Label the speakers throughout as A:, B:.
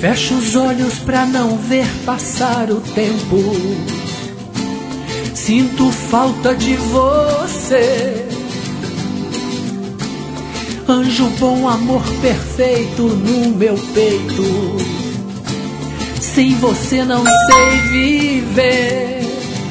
A: Fecho os olhos pra não ver passar o tempo. Sinto falta de você. Anjo bom, amor perfeito no meu peito. Sem você não sei viver.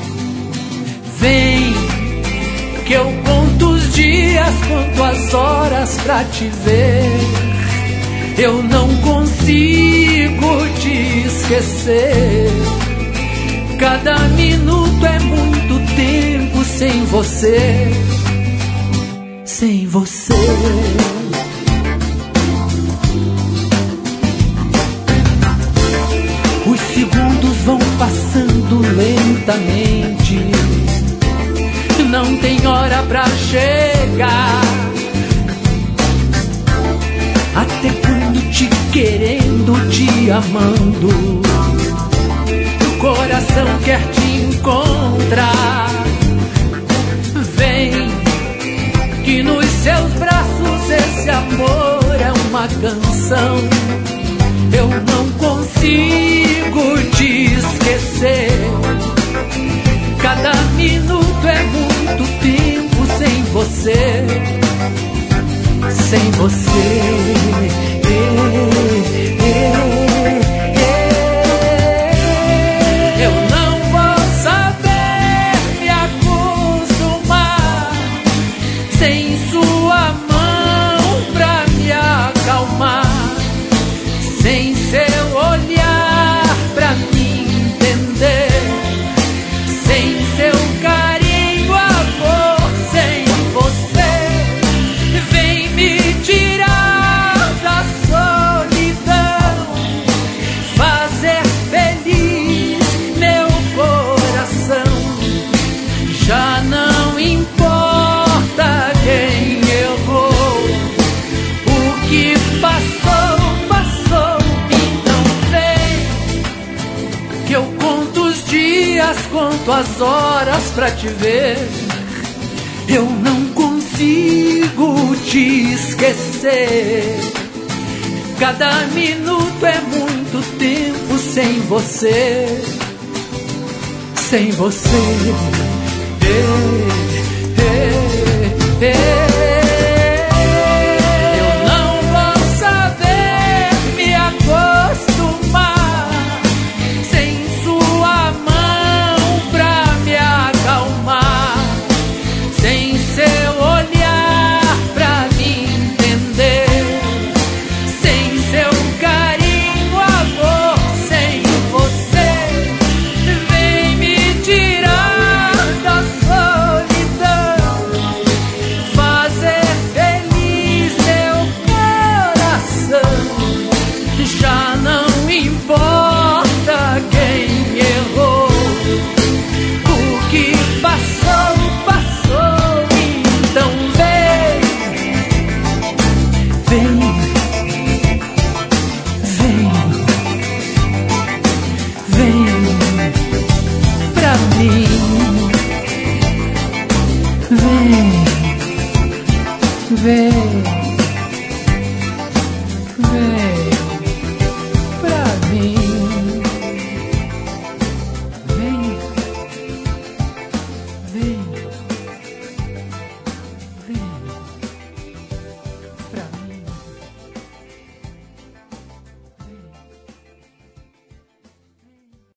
A: Vem, que eu conto os dias, conto as horas pra te ver. Eu não consigo te esquecer. Cada minuto é muito tempo sem você. Sem você. Os segundos vão passando lentamente. Não tem hora pra chegar. Até quando te querendo, te amando, o coração quer te encontrar. Vem, que nos seus braços esse amor é uma canção. Eu não consigo te esquecer. Cada minuto é muito tempo sem você. Sem você. Eu não vou saber me acostumar sem sua mão pra me acalmar, sem seu olhar pra me entender, sem seu carinho, amor, sem você. Vem me tirar da solidão, fazer feliz meu coração. Já não importa quem errou, o que passou, passou. Então vem, que eu conto os dias, conto as horas pra te ver. Eu não consigo te esquecer. Cada minuto é muito tempo sem você. Sem você. Eu não vou saber me acostumar sem sua mão pra me acalmar, sem seu olhar pra me entender, sem seu carinho, amor, sem você. Vem me tirar da solidão, fazer feliz meu coração. Já não importa quem errou, o que passou, passou. Então vem, vem, vem, vem pra mim. Vem, vem.